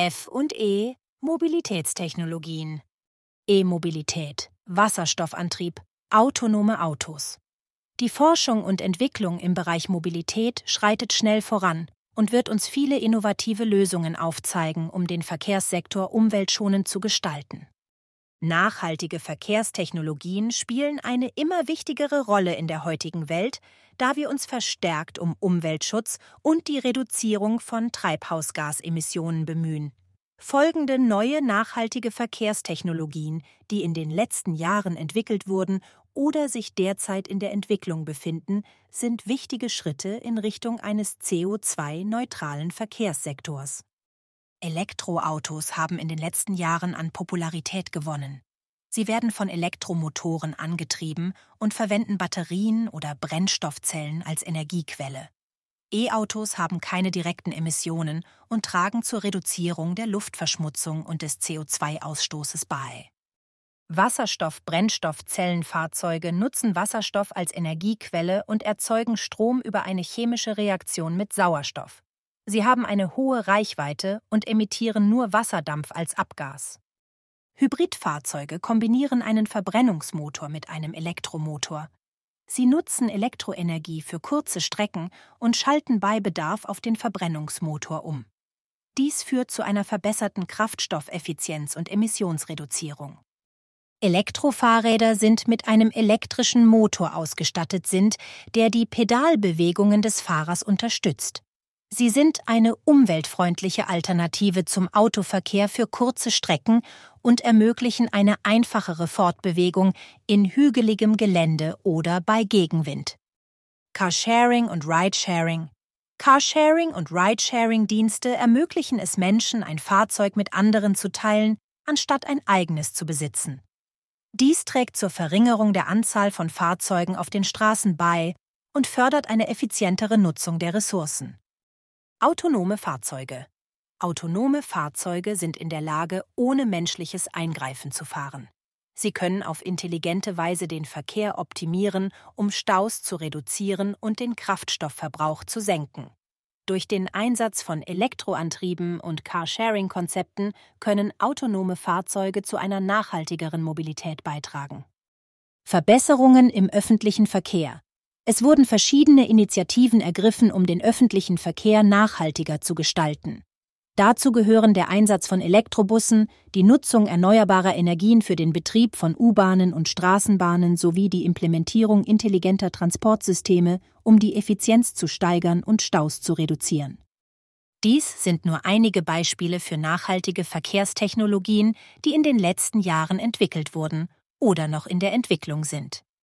F&E Mobilitätstechnologien. E-Mobilität, Wasserstoffantrieb, autonome Autos. Die Forschung und Entwicklung im Bereich Mobilität schreitet schnell voran und wird uns viele innovative Lösungen aufzeigen, um den Verkehrssektor umweltschonend zu gestalten. Nachhaltige Verkehrstechnologien spielen eine immer wichtigere Rolle in der heutigen Welt, da wir uns verstärkt um Umweltschutz und die Reduzierung von Treibhausgasemissionen bemühen. Folgende neue nachhaltige Verkehrstechnologien, die in den letzten Jahren entwickelt wurden oder sich derzeit in der Entwicklung befinden, sind wichtige Schritte in Richtung eines CO2-neutralen Verkehrssektors. Elektroautos haben in den letzten Jahren an Popularität gewonnen. Sie werden von Elektromotoren angetrieben und verwenden Batterien oder Brennstoffzellen als Energiequelle. E-Autos haben keine direkten Emissionen und tragen zur Reduzierung der Luftverschmutzung und des CO2-Ausstoßes bei. Wasserstoff-Brennstoffzellenfahrzeuge nutzen Wasserstoff als Energiequelle und erzeugen Strom über eine chemische Reaktion mit Sauerstoff. Sie haben eine hohe Reichweite und emittieren nur Wasserdampf als Abgas. Hybridfahrzeuge kombinieren einen Verbrennungsmotor mit einem Elektromotor. Sie nutzen Elektroenergie für kurze Strecken und schalten bei Bedarf auf den Verbrennungsmotor um. Dies führt zu einer verbesserten Kraftstoffeffizienz und Emissionsreduzierung. Elektrofahrräder sind mit einem elektrischen Motor ausgestattet, der die Pedalbewegungen des Fahrers unterstützt. Sie sind eine umweltfreundliche Alternative zum Autoverkehr für kurze Strecken und ermöglichen eine einfachere Fortbewegung in hügeligem Gelände oder bei Gegenwind. Carsharing und Ridesharing. Carsharing und Ridesharing-Dienste ermöglichen es Menschen, ein Fahrzeug mit anderen zu teilen, anstatt ein eigenes zu besitzen. Dies trägt zur Verringerung der Anzahl von Fahrzeugen auf den Straßen bei und fördert eine effizientere Nutzung der Ressourcen. Autonome Fahrzeuge. Autonome Fahrzeuge sind in der Lage, ohne menschliches Eingreifen zu fahren. Sie können auf intelligente Weise den Verkehr optimieren, um Staus zu reduzieren und den Kraftstoffverbrauch zu senken. Durch den Einsatz von Elektroantrieben und Carsharing-Konzepten können autonome Fahrzeuge zu einer nachhaltigeren Mobilität beitragen. Verbesserungen im öffentlichen Verkehr. Es wurden verschiedene Initiativen ergriffen, um den öffentlichen Verkehr nachhaltiger zu gestalten. Dazu gehören der Einsatz von Elektrobussen, die Nutzung erneuerbarer Energien für den Betrieb von U-Bahnen und Straßenbahnen sowie die Implementierung intelligenter Transportsysteme, um die Effizienz zu steigern und Staus zu reduzieren. Dies sind nur einige Beispiele für nachhaltige Verkehrstechnologien, die in den letzten Jahren entwickelt wurden oder noch in der Entwicklung sind.